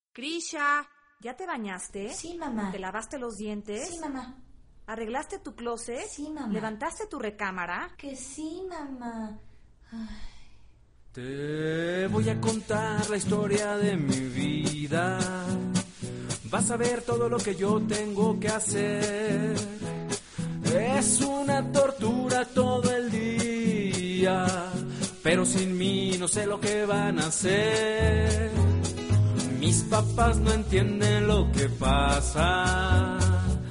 Krisha, ¿ya te bañaste? Sí, mamá. ¿Te lavaste los dientes? Sí, mamá. ¿Arreglaste tu closet? Sí, mamá. ¿Levantaste tu recámara? Que sí, mamá. Ay. Te voy a contar la historia de mi vida. Vas a ver todo lo que yo tengo que hacer. Es una tortura todo el día, pero sin mí no sé lo que van a hacer. Mis papás no entienden lo que pasa.